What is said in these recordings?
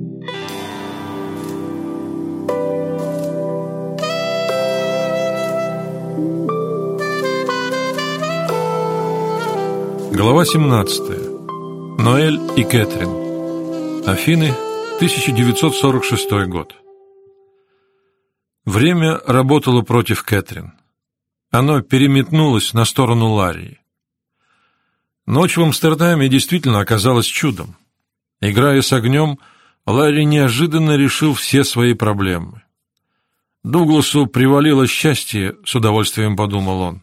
Глава 17. Ноэль и Кэтрин. Афины, 1946 год. Время работало против Кэтрин. Оно переметнулось на сторону Ларри. Ночь в Амстердаме действительно оказалась чудом. Играя с огнем, Ларри неожиданно решил все свои проблемы. Дугласу привалило счастье, с удовольствием подумал он.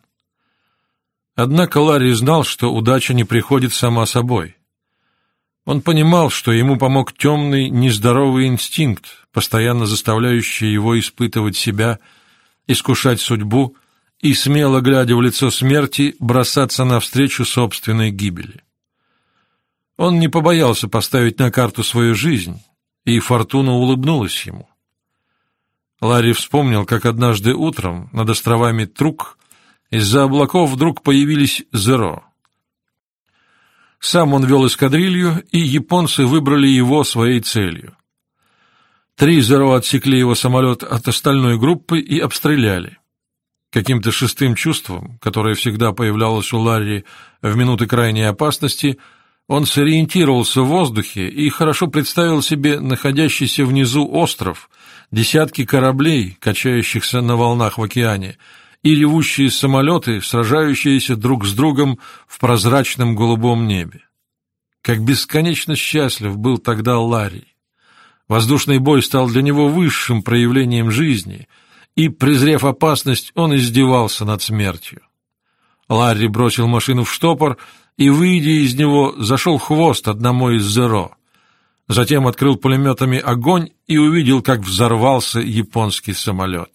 Однако Ларри знал, что удача не приходит сама собой. Он понимал, что ему помог темный, нездоровый инстинкт, постоянно заставляющий его испытывать себя, искушать судьбу и, смело глядя в лицо смерти, бросаться навстречу собственной гибели. Он не побоялся поставить на карту свою жизнь, и фортуна улыбнулась ему. Ларри вспомнил, как однажды утром над островами Трук из-за облаков вдруг появились Зеро. Сам он вел эскадрилью, и японцы выбрали его своей целью. 3 Зеро отсекли его самолет от остальной группы и обстреляли. Каким-то шестым чувством, которое всегда появлялось у Ларри в минуты крайней опасности, он сориентировался в воздухе и хорошо представил себе находящийся внизу остров, десятки кораблей, качающихся на волнах в океане, и ревущие самолеты, сражающиеся друг с другом в прозрачном голубом небе. Как бесконечно счастлив был тогда Ларри. Воздушный бой стал для него высшим проявлением жизни, и, презрев опасность, он издевался над смертью. Ларри бросил машину в штопор и, выйдя из него, зашел в хвост одному из Зеро. Затем открыл пулеметами огонь и увидел, как взорвался японский самолет.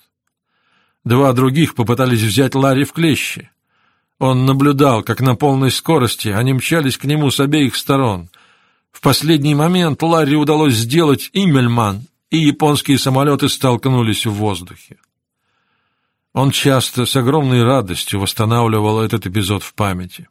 2 других попытались взять Ларри в клещи. Он наблюдал, как на полной скорости они мчались к нему с обеих сторон. В последний момент Ларри удалось сделать иммельман, и японские самолеты столкнулись в воздухе. Он часто с огромной радостью восстанавливал этот эпизод в памяти.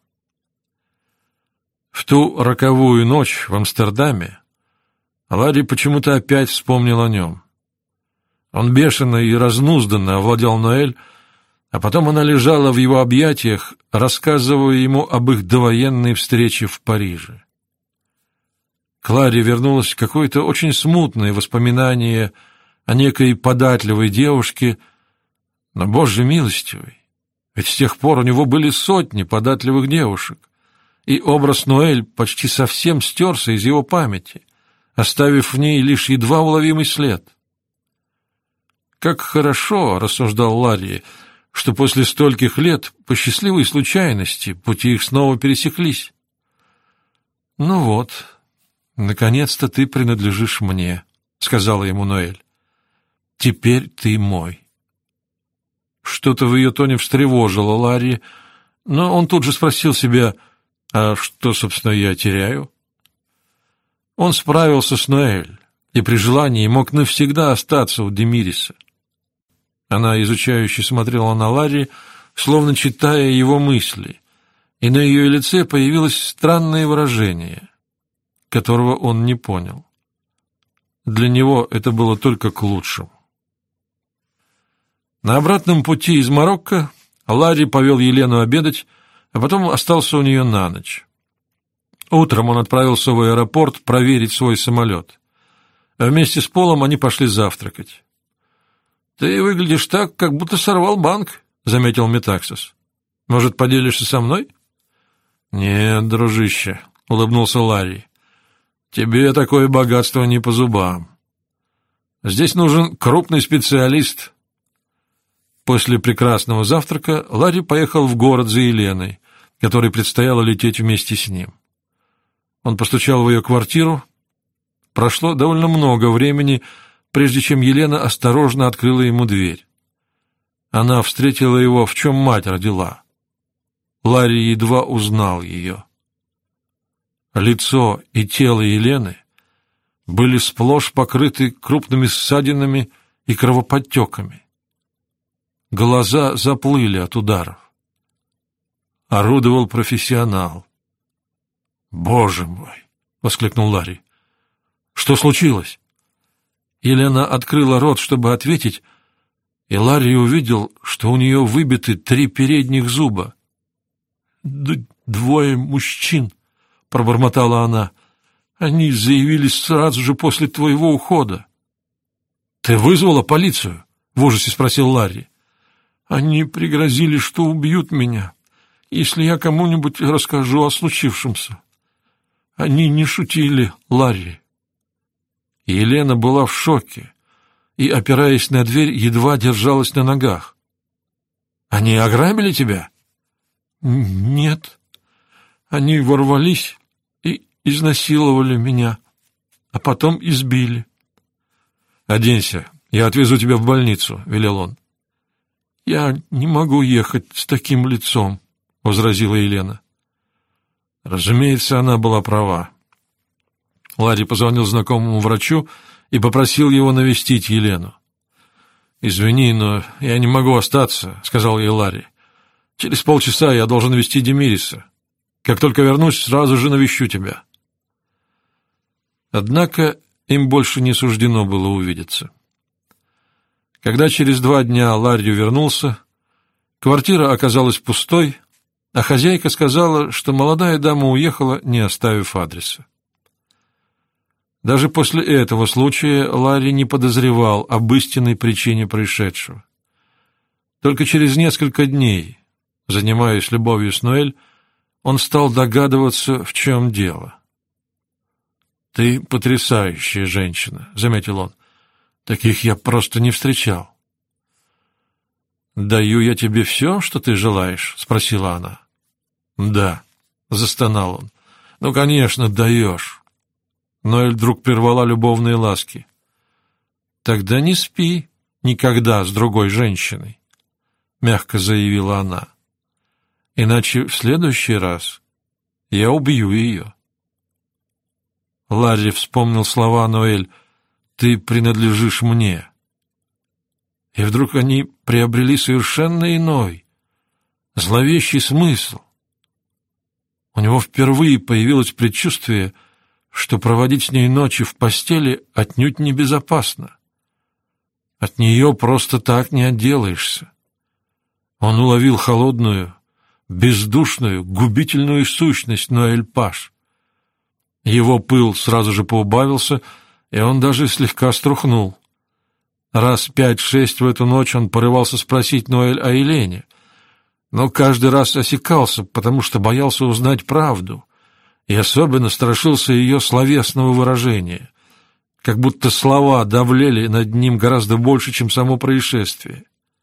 В ту роковую ночь в Амстердаме Ларри почему-то опять вспомнил о нем. Он бешено и разнузданно овладел Ноэль, а потом она лежала в его объятиях, рассказывая ему об их довоенной встрече в Париже. К Ларри вернулось какое-то очень смутное воспоминание о некой податливой девушке, но, Боже милостивый, ведь с тех пор у него были сотни податливых девушек, и образ Ноэль почти совсем стерся из его памяти, оставив в ней лишь едва уловимый след. «Как хорошо, — рассуждал Ларри, — что после стольких лет, по счастливой случайности, пути их снова пересеклись. Ну вот, наконец-то ты принадлежишь мне, — сказала ему Ноэль. Теперь ты мой». Что-то в ее тоне встревожило Ларри, но он тут же спросил себя, а что, собственно, я теряю? Он справился с Ноэль и при желании мог навсегда остаться у Демириса. Она изучающе смотрела на Ларри, словно читая его мысли, и на ее лице появилось странное выражение, которого он не понял. Для него это было только к лучшему. На обратном пути из Марокко Ларри повел Елену обедать, а потом остался у нее на ночь. Утром он отправился в аэропорт проверить свой самолет. Вместе с Полом они пошли завтракать. «Ты выглядишь так, как будто сорвал банк», — заметил Метаксис. «Может, поделишься со мной?» «Нет, дружище», — улыбнулся Ларри. «Тебе такое богатство не по зубам. Здесь нужен крупный специалист». После прекрасного завтрака Ларри поехал в город за Еленой, которой предстояло лететь вместе с ним. Он постучал в ее квартиру. Прошло довольно много времени, прежде чем Елена осторожно открыла ему дверь. Она встретила его, в чем мать родила. Ларри едва узнал ее. Лицо и тело Елены были сплошь покрыты крупными ссадинами и кровоподтеками. Глаза заплыли от ударов. Орудовал профессионал. «Боже мой!» — воскликнул Ларри. «Что случилось?» Елена открыла рот, чтобы ответить, и Ларри увидел, что у нее выбиты 3 передних зуба. «Двое мужчин», — пробормотала она. «Они заявились сразу же после твоего ухода». «Ты вызвала полицию?» — в ужасе спросил Ларри. «Они пригрозили, что убьют меня, если я кому-нибудь расскажу о случившемся. Они не шутили, Ларри». Елена была в шоке и, опираясь на дверь, едва держалась на ногах. «Они ограбили тебя?» «Нет. Они ворвались и изнасиловали меня, а потом избили». «Оденься, я отвезу тебя в больницу», — велел он. «Я не могу ехать с таким лицом», — возразила Елена. Разумеется, она была права. Ларри позвонил знакомому врачу и попросил его навестить Елену. «Извини, но я не могу остаться», — сказал ей Ларри. «Через полчаса я должен везти Демириса. Как только вернусь, сразу же навещу тебя». Однако им больше не суждено было увидеться. Когда через 2 дня Ларри вернулся, квартира оказалась пустой, а хозяйка сказала, что молодая дама уехала, не оставив адреса. Даже после этого случая Ларри не подозревал об истинной причине происшедшего. Только через несколько дней, занимаясь любовью с Ноэль, он стал догадываться, в чем дело. «Ты потрясающая женщина», — заметил он. «Таких я просто не встречал». «Даю я тебе все, что ты желаешь?» — спросила она. «Да», — застонал он. «Ну, конечно, даешь». Ноэль вдруг прервала любовные ласки. «Тогда не спи никогда с другой женщиной», — мягко заявила она. «Иначе в следующий раз я убью ее». Ларри вспомнил слова Ноэль: «Ты принадлежишь мне». И вдруг они приобрели совершенно иной, зловещий смысл. У него впервые появилось предчувствие, что проводить с ней ночи в постели отнюдь небезопасно. От нее просто так не отделаешься. Он уловил холодную, бездушную, губительную сущность Ноэль Паш. Его пыл сразу же поубавился, и он даже слегка струхнул. Раз 5-6 в эту ночь он порывался спросить Ноэль о Елене, но каждый раз осекался, потому что боялся узнать правду, и особенно страшился ее словесного выражения, как будто слова давлели над ним гораздо больше, чем само происшествие.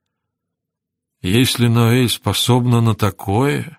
Если Ноэль способна на такое...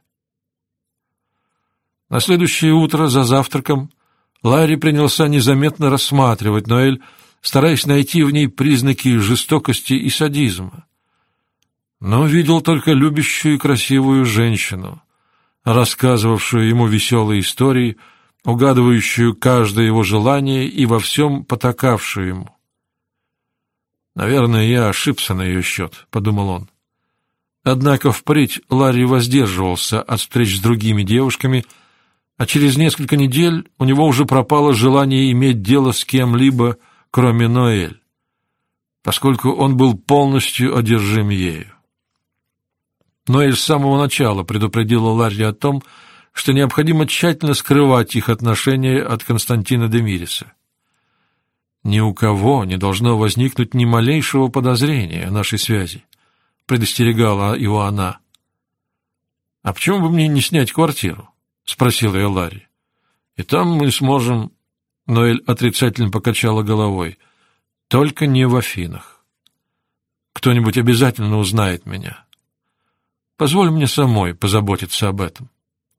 На следующее утро за завтраком Ларри принялся незаметно рассматривать Ноэль, стараясь найти в ней признаки жестокости и садизма. Но видел только любящую и красивую женщину, рассказывавшую ему веселые истории, угадывающую каждое его желание и во всем потакавшую ему. «Наверное, я ошибся на ее счет», — подумал он. Однако впредь Ларри воздерживался от встреч с другими девушками, а через несколько недель у него уже пропало желание иметь дело с кем-либо, кроме Ноэль, поскольку он был полностью одержим ею. Ноэль с самого начала предупредила Ларри о том, что необходимо тщательно скрывать их отношения от Константина Демириса. «Ни у кого не должно возникнуть ни малейшего подозрения о нашей связи», — предостерегала его она. «А почему бы мне не снять квартиру?» — спросил ее Ларри. «И там мы сможем...» Ноэль отрицательно покачала головой. «Только не в Афинах. Кто-нибудь обязательно узнает меня. Позволь мне самой позаботиться об этом».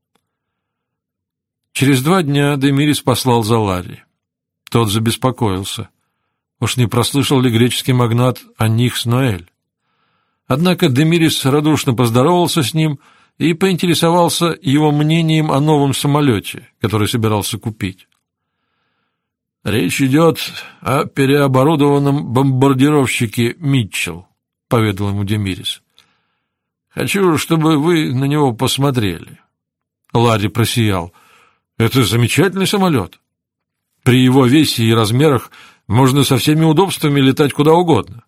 Через 2 дня Демирис послал за Ларри. Тот забеспокоился. Уж не прослышал ли греческий магнат о них с Ноэль? Однако Демирис радушно поздоровался с ним и поинтересовался его мнением о новом самолете, который собирался купить. «Речь идет о переоборудованном бомбардировщике «Митчелл», — поведал ему Демирис. «Хочу, чтобы вы на него посмотрели». Ларри просиял. «Это замечательный самолет. При его весе и размерах Можно со всеми удобствами летать куда угодно.